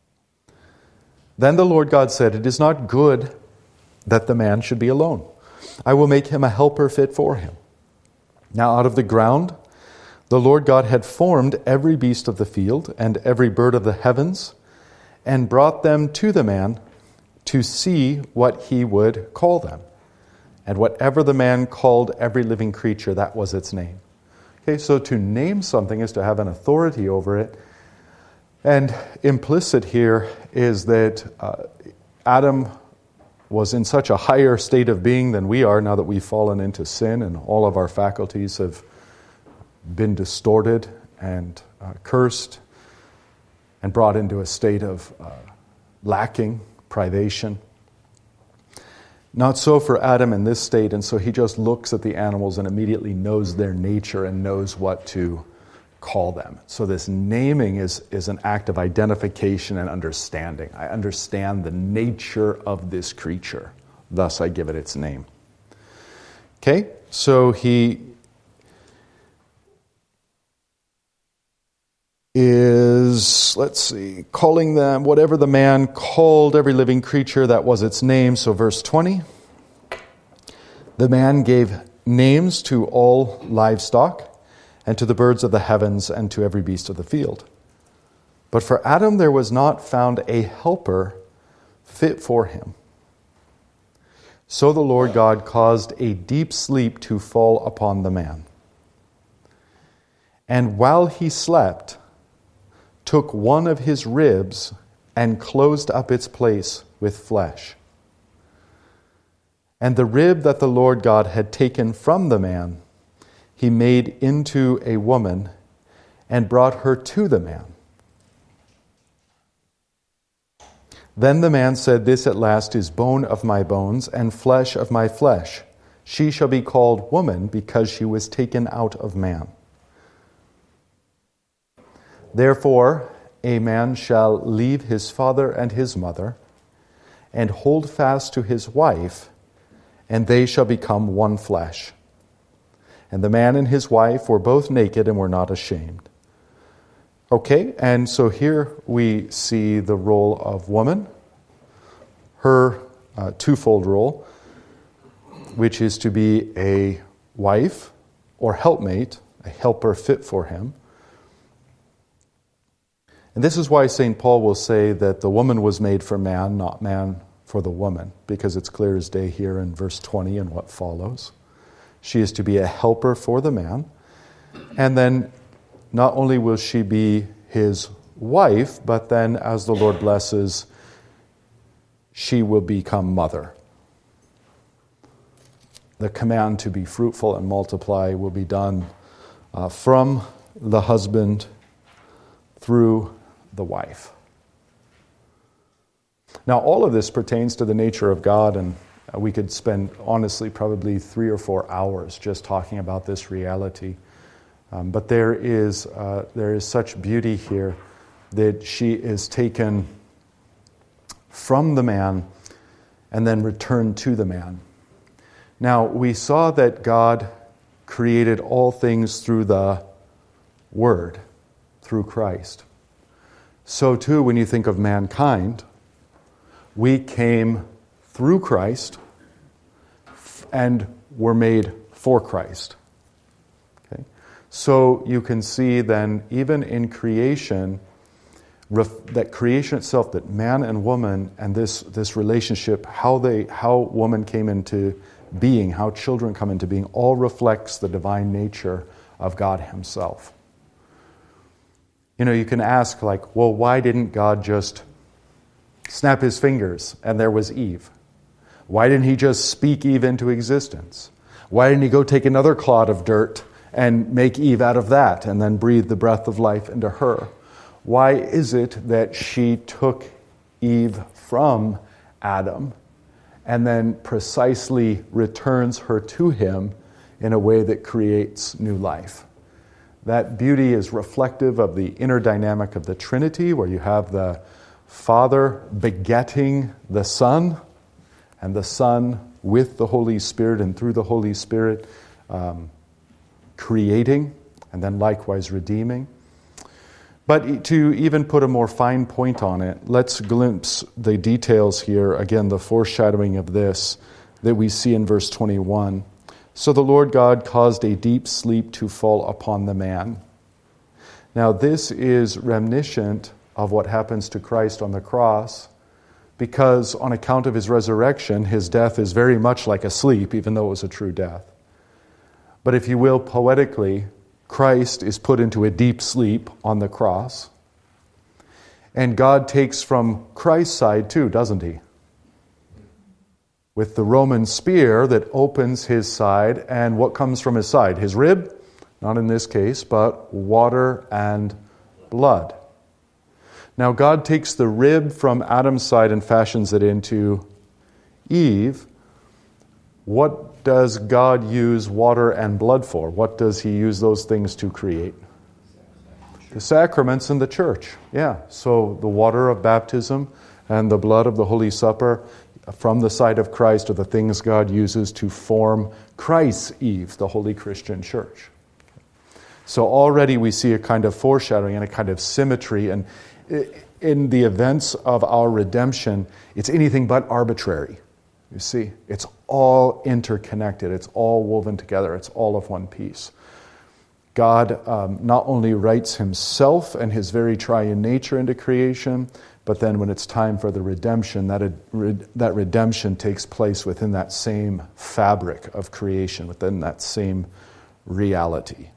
Then the Lord God said, "It is not good that the man should be alone. I will make him a helper fit for him." Now out of the ground the Lord God had formed every beast of the field and every bird of the heavens, and brought them to the man to see what he would call them. And whatever the man called every living creature, that was its name. Okay, so to name something is to have an authority over it. And implicit here is that uh, Adam was in such a higher state of being than we are now that we've fallen into sin and all of our faculties have been distorted and uh, cursed and brought into a state of uh, lacking, privation. Not so for Adam in this state, and so he just looks at the animals and immediately knows their nature and knows what to call them. So this naming is, is an act of identification and understanding. I understand the nature of this creature, thus I give it its name. Okay, so he is, let's see, calling them, whatever the man called every living creature, that was its name. So verse twenty, the man gave names to all livestock, and to the birds of the heavens, and to every beast of the field. But for Adam there was not found a helper fit for him. So the Lord God caused a deep sleep to fall upon the man. And while he slept, took one of his ribs and closed up its place with flesh. And the rib that the Lord God had taken from the man, he made into a woman and brought her to the man. Then the man said, "This at last is bone of my bones and flesh of my flesh. She shall be called woman because she was taken out of man. Therefore, a man shall leave his father and his mother and hold fast to his wife, and they shall become one flesh. And the man and his wife were both naked and were not ashamed." Okay, and so here we see the role of woman, her uh, twofold role, which is to be a wife or helpmate, a helper fit for him. And this is why Saint Paul will say that the woman was made for man, not man for the woman, because it's clear as day here in verse twenty and what follows. She is to be a helper for the man, and then not only will she be his wife, but then as the Lord blesses, she will become mother. The command to be fruitful and multiply will be done uh, from the husband through the wife. Now, all of this pertains to the nature of God, and we could spend, honestly, probably three or four hours just talking about this reality. Um, but there is uh, there is such beauty here that she is taken from the man and then returned to the man. Now, we saw that God created all things through the Word, through Christ. So too, when you think of mankind, we came through Christ and were made for Christ. Okay? So you can see then, even in creation, ref- that creation itself, that man and woman and this, this relationship, how they how woman came into being, how children come into being, all reflects the divine nature of God Himself. You know, you can ask, like, well, why didn't God just snap His fingers and there was Eve? Why didn't He just speak Eve into existence? Why didn't He go take another clod of dirt and make Eve out of that and then breathe the breath of life into her? Why is it that she took Eve from Adam and then precisely returns her to him in a way that creates new life? That beauty is reflective of the inner dynamic of the Trinity, where you have the Father begetting the Son, and the Son with the Holy Spirit and through the Holy Spirit um, creating, and then likewise redeeming. But to even put a more fine point on it, let's glimpse the details here, again, the foreshadowing of this that we see in verse twenty-one. So the Lord God caused a deep sleep to fall upon the man. Now this is reminiscent of what happens to Christ on the cross, because on account of his resurrection, his death is very much like a sleep, even though it was a true death. But if you will, poetically, Christ is put into a deep sleep on the cross. And God takes from Christ's side too, doesn't he? With the Roman spear that opens his side, and what comes from his side? His rib? Not in this case, but water and blood. Now God takes the rib from Adam's side and fashions it into Eve. What does God use water and blood for? What does he use those things to create? The sacraments in the church. Yeah, so the water of baptism and the blood of the Holy Supper from the side of Christ are the things God uses to form Christ's Eve, the Holy Christian Church. So already we see a kind of foreshadowing and a kind of symmetry, and in the events of our redemption, it's anything but arbitrary. You see, it's all interconnected. It's all woven together. It's all of one piece. God um, not only writes himself and his very triune nature into creation, but then when it's time for the redemption, that, that redemption takes place within that same fabric of creation, within that same reality.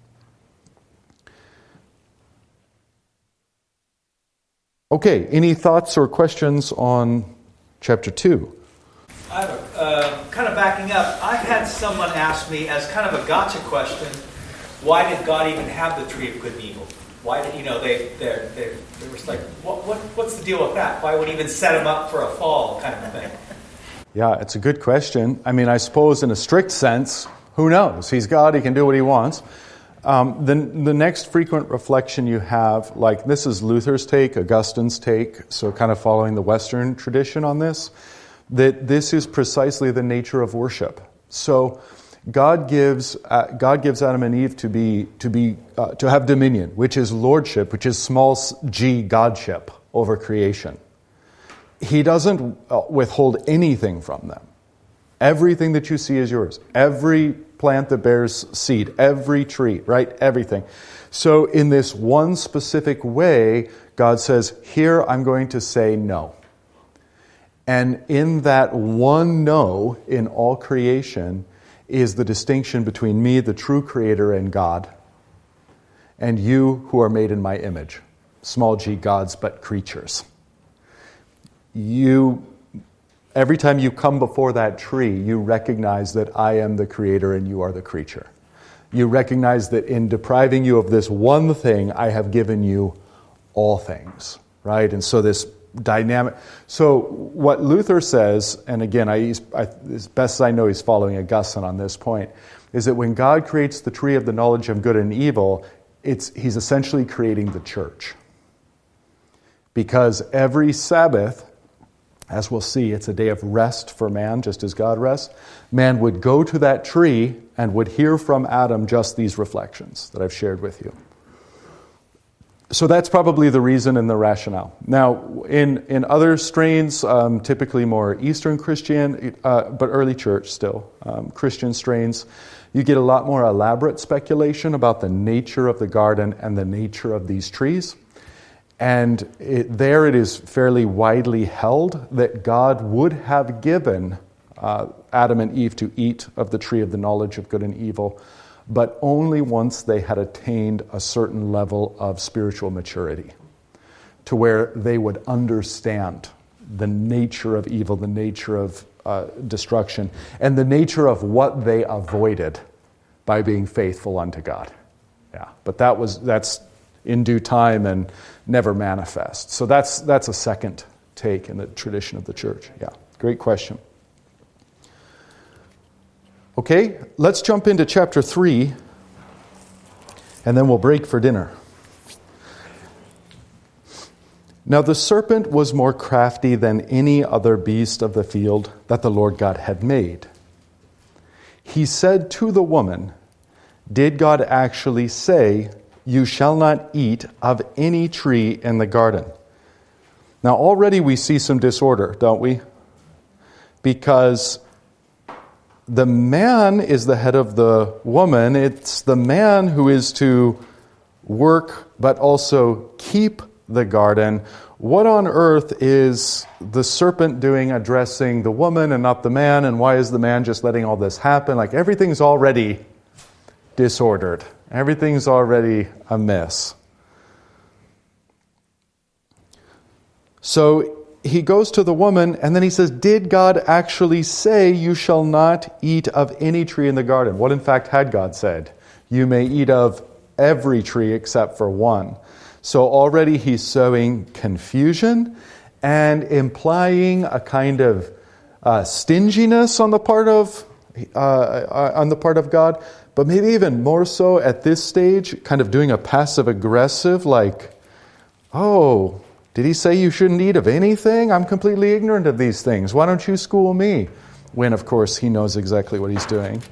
Okay, any thoughts or questions on chapter two? I have a, uh, kind of backing up, I've had someone ask me as kind of a gotcha question, why did God even have the tree of good and evil? Why did, you know, they they they they were like, what what what's the deal with that? Why would he even set him up for a fall kind of thing? Yeah, it's a good question. I mean, I suppose in a strict sense, who knows? He's God, he can do what he wants. Um, the, the next frequent reflection you have, like this is Luther's take, Augustine's take, so kind of following the Western tradition on this, that this is precisely the nature of worship. So God gives uh, God gives Adam and Eve to be to be uh, to have dominion, which is lordship, which is small g godship over creation. He doesn't uh, withhold anything from them. Everything that you see is yours. Every plant that bears seed, every tree, right? Everything. So in this one specific way, God says, here I'm going to say no. And in that one no in all creation is the distinction between me, the true creator, and God, and you who are made in my image. Small g gods, but creatures. You, every time you come before that tree, you recognize that I am the creator and you are the creature. You recognize that in depriving you of this one thing, I have given you all things, right? And so this dynamic. So what Luther says, and again, I, I, as best as I know, he's following Augustine on this point, is that when God creates the tree of the knowledge of good and evil, it's he's essentially creating the church. Because every Sabbath, as we'll see, it's a day of rest for man, just as God rests. Man would go to that tree and would hear from Adam just these reflections that I've shared with you. So that's probably the reason and the rationale. Now, in, in other strains, um, typically more Eastern Christian, uh, but early church still, um, Christian strains, you get a lot more elaborate speculation about the nature of the garden and the nature of these trees. And it, there it is fairly widely held that God would have given uh, Adam and Eve to eat of the tree of the knowledge of good and evil, but only once they had attained a certain level of spiritual maturity, to where they would understand the nature of evil, the nature of uh, destruction, and the nature of what they avoided by being faithful unto God. Yeah, but that was that's in due time and never manifest. So that's that's a second take in the tradition of the church. Yeah, great question. Okay, let's jump into chapter three, and then we'll break for dinner. Now the serpent was more crafty than any other beast of the field that the Lord God had made. He said to the woman, "Did God actually say, you shall not eat of any tree in the garden. Now already we see some disorder, don't we? Because the man is the head of the woman. It's the man who is to work but also keep the garden. What on earth is the serpent doing addressing the woman and not the man? And why is the man just letting all this happen? Like everything's already disordered. Everything's already amiss. So he goes to the woman and then he says, did God actually say you shall not eat of any tree in the garden? What in fact had God said? You may eat of every tree except for one. So already he's sowing confusion and implying a kind of uh, stinginess on the part of uh, on the part of God, but maybe even more so at this stage, kind of doing a passive aggressive, like, "Oh, did he say you shouldn't eat of anything? I'm completely ignorant of these things. Why don't you school me?" When, of course, he knows exactly what he's doing.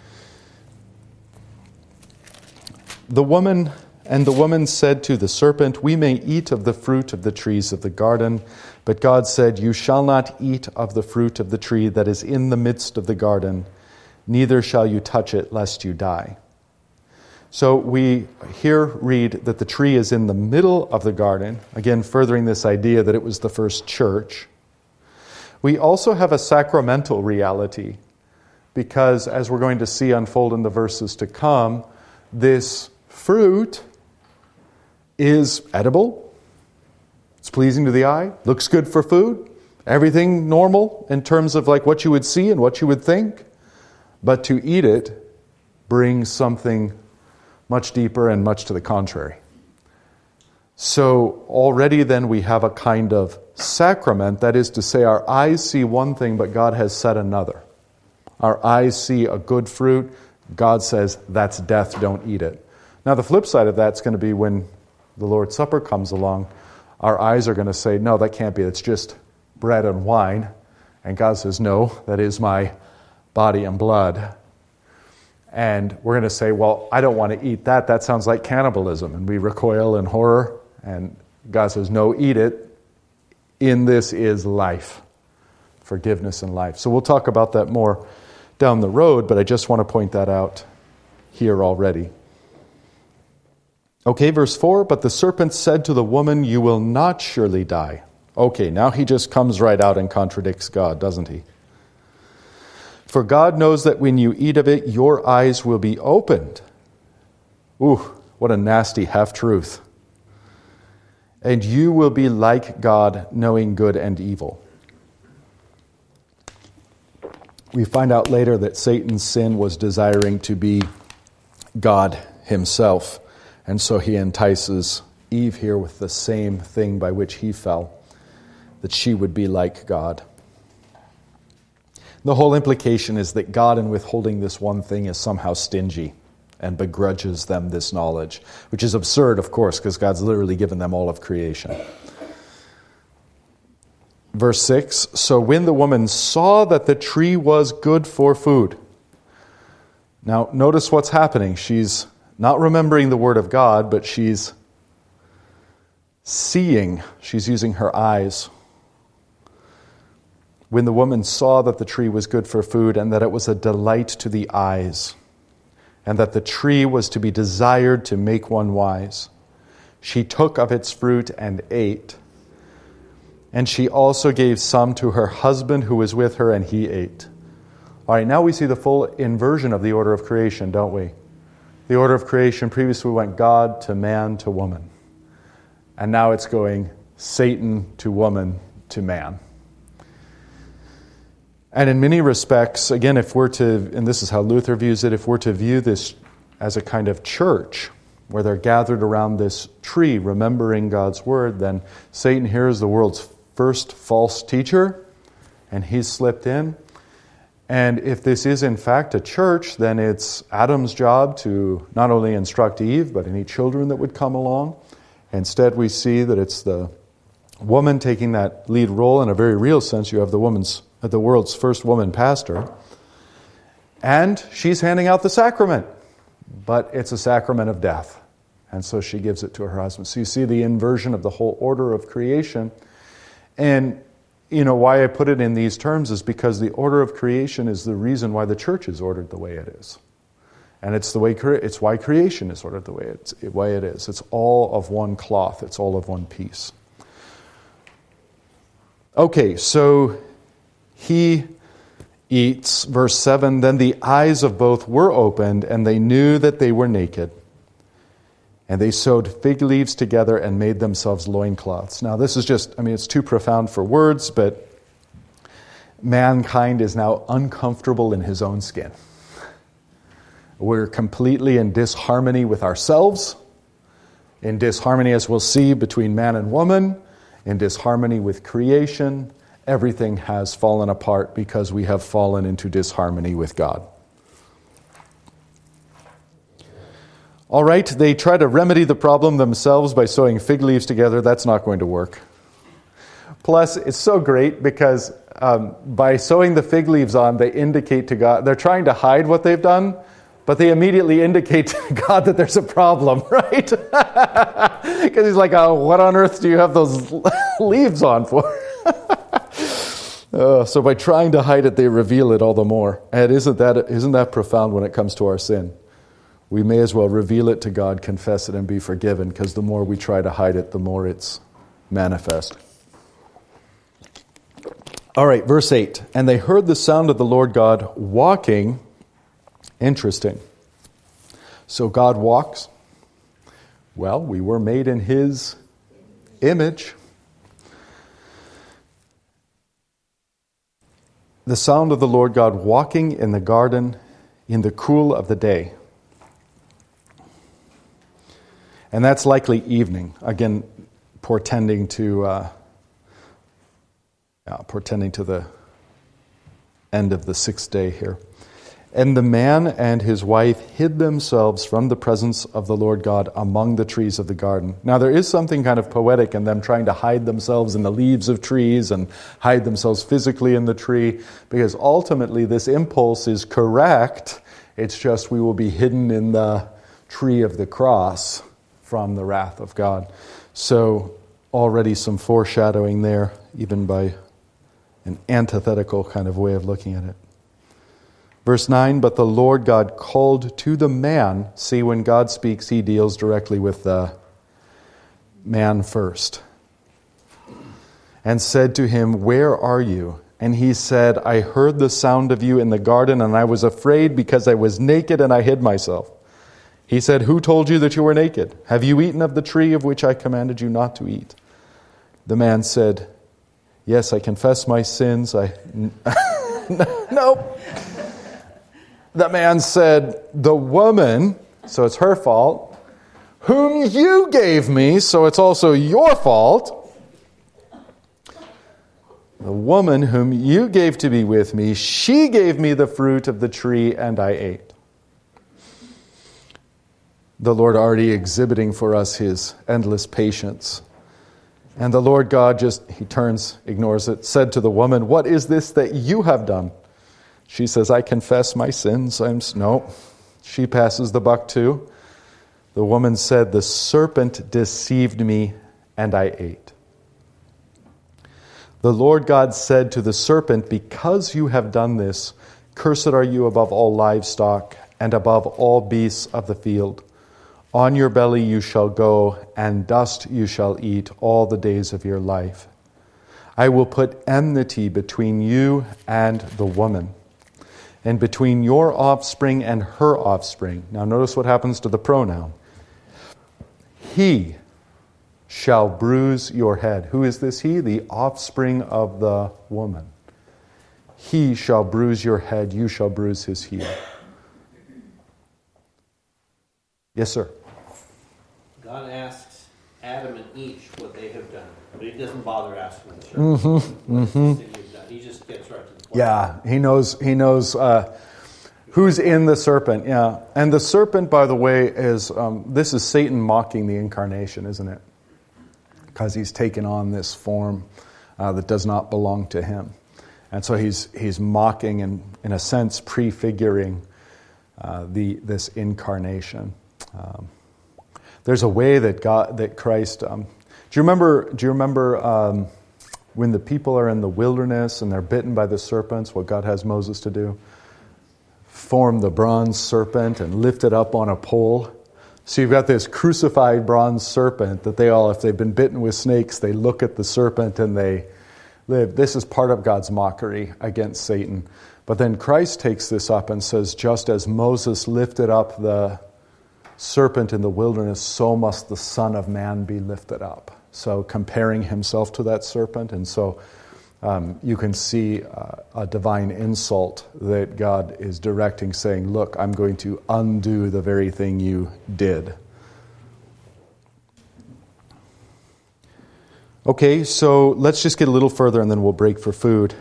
The woman and the woman said to the serpent, we may eat of the fruit of the trees of the garden, but God said, you shall not eat of the fruit of the tree that is in the midst of the garden, neither shall you touch it, lest you die. So we here read that the tree is in the middle of the garden, again furthering this idea that it was the first church. We also have a sacramental reality, because as we're going to see unfold in the verses to come, this fruit is edible, it's pleasing to the eye, looks good for food, everything normal in terms of like what you would see and what you would think, but to eat it brings something much deeper and much to the contrary. So already then we have a kind of sacrament, that is to say our eyes see one thing but God has said another. Our eyes see a good fruit, God says that's death, don't eat it. Now the flip side of that's going to be when the Lord's Supper comes along, our eyes are going to say, no, that can't be, it's just bread and wine. And God says, no, that is my body and blood. And we're going to say, well, I don't want to eat that. That sounds like cannibalism. And we recoil in horror. And God says, no, eat it. In this is life, forgiveness and life. So we'll talk about that more down the road, but I just want to point that out here already. Okay, verse four, but the serpent said to the woman, you will not surely die. Okay, now he just comes right out and contradicts God, doesn't he? For God knows that when you eat of it, your eyes will be opened. Ooh, what a nasty half-truth. And you will be like God, knowing good and evil. We find out later that Satan's sin was desiring to be God himself. And so he entices Eve here with the same thing by which he fell, that she would be like God. The whole implication is that God, in withholding this one thing, is somehow stingy and begrudges them this knowledge, which is absurd, of course, because God's literally given them all of creation. Verse six, so when the woman saw that the tree was good for food. Now, notice what's happening. She's not remembering the word of God, but she's seeing. She's using her eyes. When the woman saw that the tree was good for food and that it was a delight to the eyes and that the tree was to be desired to make one wise, she took of its fruit and ate. And she also gave some to her husband who was with her, and he ate. All right, now we see the full inversion of the order of creation, don't we? The order of creation, previously we went God to man to woman. And now it's going Satan to woman to man. And in many respects, again, if we're to, and this is how Luther views it, if we're to view this as a kind of church where they're gathered around this tree remembering God's word, then Satan here is the world's first false teacher, and he's slipped in. And if this is in fact a church, then it's Adam's job to not only instruct Eve, but any children that would come along. Instead, we see that it's the woman taking that lead role. In a very real sense, you have the woman's, the world's first woman pastor. And she's handing out the sacrament. But it's a sacrament of death. And so she gives it to her husband. So you see the inversion of the whole order of creation. And, you know, why I put it in these terms is because the order of creation is the reason why the church is ordered the way it is. And it's the way it's why creation is ordered the way it's way it is. It's all of one cloth. It's all of one piece. Okay, so he eats, verse seven, then the eyes of both were opened, and they knew that they were naked. And they sewed fig leaves together and made themselves loincloths. Now this is just, I mean, it's too profound for words, but mankind is now uncomfortable in his own skin. We're completely in disharmony with ourselves, in disharmony, as we'll see, between man and woman, in disharmony with creation. Everything has fallen apart because we have fallen into disharmony with God. All right, they try to remedy the problem themselves by sewing fig leaves together. That's not going to work. Plus, it's so great because um, by sewing the fig leaves on, they indicate to God, they're trying to hide what they've done, but they immediately indicate to God that there's a problem, right? Because he's like, oh, what on earth do you have those leaves on for? uh, so by trying to hide it, they reveal it all the more. And isn't that, isn't that profound when it comes to our sin? We may as well reveal it to God, confess it, and be forgiven, because the more we try to hide it, the more it's manifest. All right, verse eight. And they heard the sound of the Lord God walking. Interesting. So God walks. Well, we were made in His image. The sound of the Lord God walking in the garden in the cool of the day. And that's likely evening. Again, portending to uh, yeah, portending to the end of the sixth day here. And the man and his wife hid themselves from the presence of the Lord God among the trees of the garden. Now there is something kind of poetic in them trying to hide themselves in the leaves of trees and hide themselves physically in the tree, because ultimately this impulse is correct. It's just we will be hidden in the tree of the cross from the wrath of God. So already some foreshadowing there, even by an antithetical kind of way of looking at it. Verse nine, but the Lord God called to the man. See, when God speaks, He deals directly with the man first. And said to him, where are you? And he said, I heard the sound of you in the garden, and I was afraid because I was naked and I hid myself. He said, who told you that you were naked? Have you eaten of the tree of which I commanded you not to eat? The man said, yes, I confess my sins. I Nope. The man said, the woman, so it's her fault, whom you gave me, so it's also your fault. The woman whom you gave to be with me, she gave me the fruit of the tree and I ate. The Lord already exhibiting for us His endless patience. And the Lord God just, He turns, ignores it, said to the woman, what is this that you have done? She says, I confess my sins. I'm no. She passes the buck too. The woman said, the serpent deceived me and I ate. The Lord God said to the serpent, because you have done this, cursed are you above all livestock and above all beasts of the field. On your belly you shall go, and dust you shall eat all the days of your life. I will put enmity between you and the woman, and between your offspring and her offspring. Now notice what happens to the pronoun. He shall bruise your head. Who is this he? The offspring of the woman. He shall bruise your head, you shall bruise his heel. Yes, sir. God asks Adam and Eve what they have done, but He doesn't bother asking the serpent mm-hmm. what mm-hmm. you've done. He just gets right to the point. Yeah, he knows. He knows uh, who's in the serpent. Yeah, and the serpent, by the way, is um, this is Satan mocking the incarnation, isn't it? Because he's taken on this form uh, that does not belong to him, and so he's he's mocking and, in a sense, prefiguring uh, the this incarnation. Um, there's a way that God, that Christ. Um, do you remember? Do you remember um, when the people are in the wilderness and they're bitten by the serpents? What God has Moses to do? Form the bronze serpent and lift it up on a pole. So you've got this crucified bronze serpent that they all, if they've been bitten with snakes, they look at the serpent and they live. This is part of God's mockery against Satan. But then Christ takes this up and says, just as Moses lifted up the serpent in the wilderness, so must the Son of Man be lifted up. So comparing himself to that serpent. And so um, you can see uh, a divine insult that God is directing, saying, look, I'm going to undo the very thing you did. Okay, so let's just get a little further and then we'll break for food.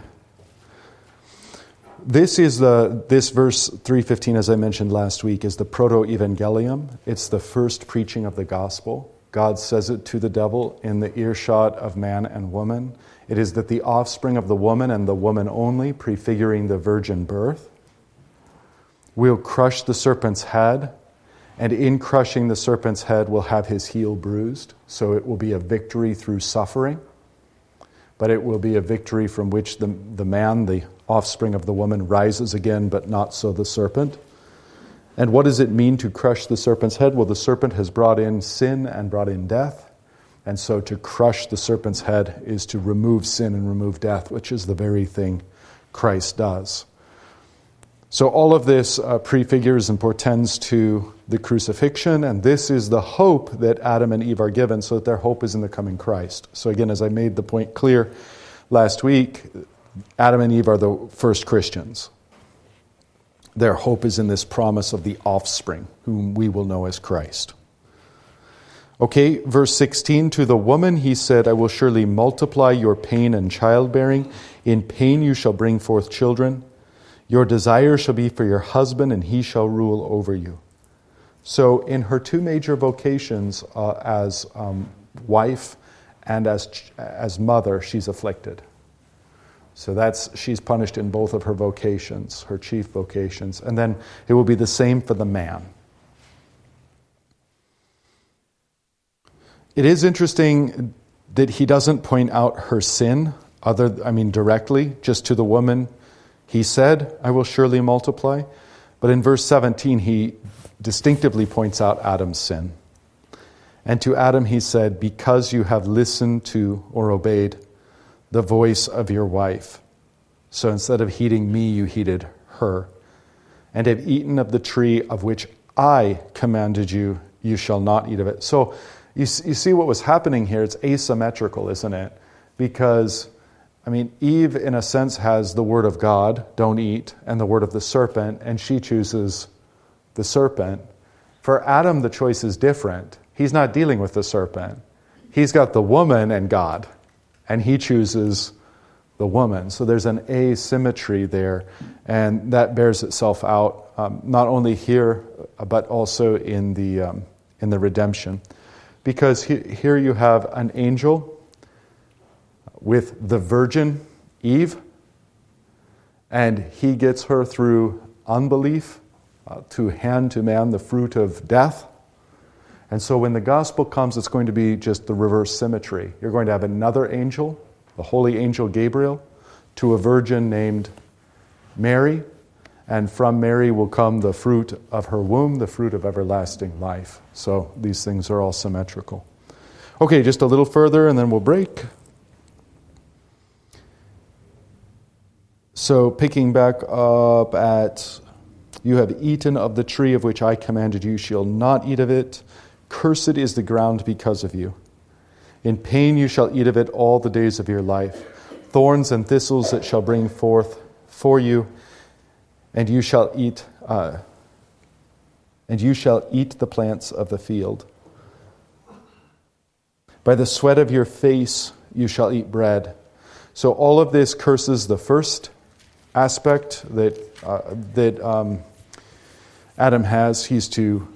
This is the this verse three fifteen, as I mentioned last week, is the proto-evangelium. It's the first preaching of the gospel. God says it to the devil in the earshot of man and woman. It is that the offspring of the woman and the woman only, prefiguring the virgin birth, will crush the serpent's head, and in crushing the serpent's head will have his heel bruised. So it will be a victory through suffering, but it will be a victory from which the, the man, the offspring of the woman, rises again, but not so the serpent. And what does it mean to crush the serpent's head? Well, the serpent has brought in sin and brought in death. And so to crush the serpent's head is to remove sin and remove death, which is the very thing Christ does. So all of this uh, prefigures and portends to the crucifixion, and this is the hope that Adam and Eve are given, so that their hope is in the coming Christ. So again, as I made the point clear last week, Adam and Eve are the first Christians. Their hope is in this promise of the offspring, whom we will know as Christ. Okay, verse sixteen, to the woman he said, I will surely multiply your pain and childbearing. In pain you shall bring forth children. Your desire shall be for your husband, and he shall rule over you. So in her two major vocations uh, as um, wife and as as mother, she's afflicted. So that's she's punished in both of her vocations, her chief vocations. And then it will be the same for the man. It is interesting that he doesn't point out her sin, other I mean directly, just to the woman. He said, I will surely multiply. But in verse seventeen, he distinctively points out Adam's sin. And to Adam he said, because you have listened to or obeyed the voice of your wife. So instead of heeding me, you heeded her. And have eaten of the tree of which I commanded you, you shall not eat of it. So you, you see what was happening here. It's asymmetrical, isn't it? Because, I mean, Eve, in a sense, has the word of God, don't eat, and the word of the serpent, and she chooses the serpent. For Adam, the choice is different. He's not dealing with the serpent. He's got the woman and God, and he chooses the woman. So there's an asymmetry there, and that bears itself out um, not only here, but also in the um, in the redemption. Because he, here you have an angel with the virgin Eve, and he gets her through unbelief uh, to hand to man the fruit of death. And so when the gospel comes, it's going to be just the reverse symmetry. You're going to have another angel, the holy angel Gabriel, to a virgin named Mary, and from Mary will come the fruit of her womb, the fruit of everlasting life. So these things are all symmetrical. Okay, just a little further and then we'll break. So picking back up at, you have eaten of the tree of which I commanded you, shall not eat of it. Cursed is the ground because of you. In pain you shall eat of it all the days of your life. Thorns and thistles it shall bring forth for you, and you shall eat, uh, and you shall eat the plants of the field. By the sweat of your face you shall eat bread. So all of this curses the first aspect that uh, that um, Adam has. He's to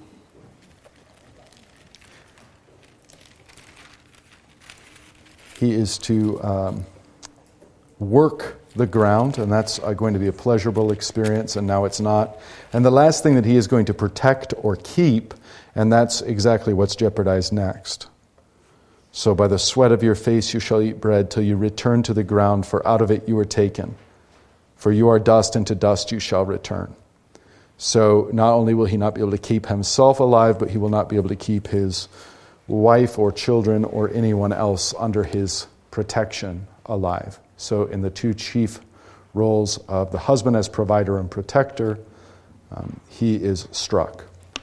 he is to um, work the ground, and that's uh, going to be a pleasurable experience, and now it's not. And the last thing that he is going to protect or keep, and that's exactly what's jeopardized next. So by the sweat of your face you shall eat bread till you return to the ground, for out of it you were taken. For you are dust, and to dust you shall return. So not only will he not be able to keep himself alive, but he will not be able to keep his wife or children or anyone else under his protection alive. So in the two chief roles of the husband as provider and protector, um, he is struck.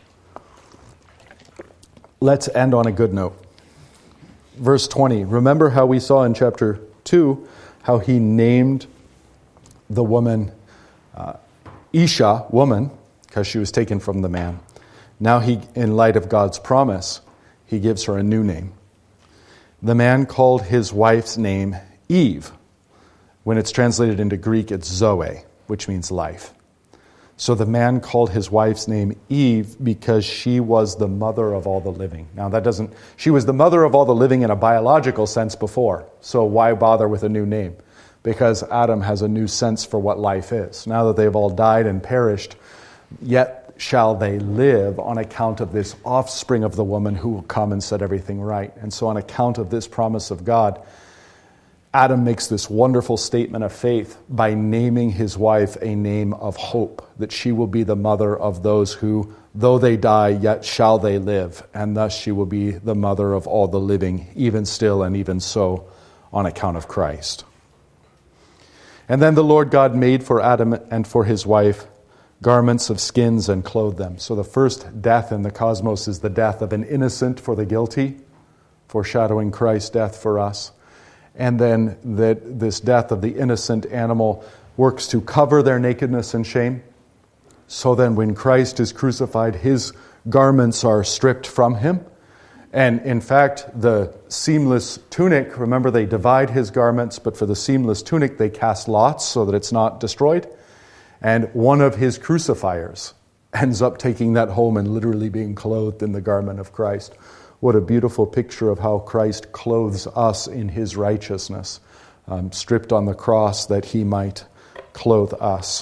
Let's end on a good note. Verse twenty, remember how we saw in chapter two how he named the woman uh, Isha, woman, because she was taken from the man. Now he, in light of God's promise, he gives her a new name. The man called his wife's name Eve. When it's translated into Greek, it's Zoe, which means life. So the man called his wife's name Eve because she was the mother of all the living. Now that doesn't, she was the mother of all the living in a biological sense before. So why bother with a new name? Because Adam has a new sense for what life is. Now that they've all died and perished, yet shall they live on account of this offspring of the woman who will come and set everything right. And so on account of this promise of God, Adam makes this wonderful statement of faith by naming his wife a name of hope, that she will be the mother of those who, though they die, yet shall they live, and thus she will be the mother of all the living, even still and even so, on account of Christ. And then the Lord God made for Adam and for his wife garments of skins and clothed them. So the first death in the cosmos is the death of an innocent for the guilty, foreshadowing Christ's death for us. And then that this death of the innocent animal works to cover their nakedness and shame. So then when Christ is crucified, his garments are stripped from him. And in fact, the seamless tunic, remember they divide his garments, but for the seamless tunic they cast lots so that it's not destroyed. And one of his crucifiers ends up taking that home and literally being clothed in the garment of Christ. What a beautiful picture of how Christ clothes us in his righteousness, um, stripped on the cross that he might clothe us.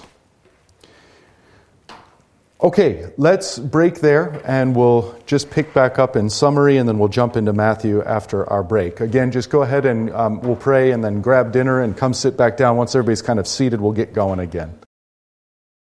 Okay, let's break there and we'll just pick back up in summary and then we'll jump into Matthew after our break. Again, just go ahead and um, we'll pray and then grab dinner and come sit back down. Once everybody's kind of seated, we'll get going again.